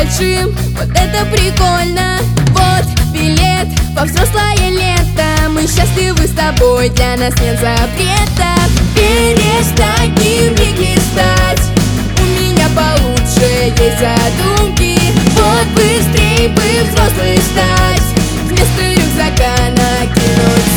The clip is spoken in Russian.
большим, вот это прикольно. Вот билет во взрослое лето. Мы счастливы с тобой, для нас нет запрета. Перестань дневник листать, у меня получше есть задумки. Вот быстрей бы взрослый стать, вместо рюкзака накинуть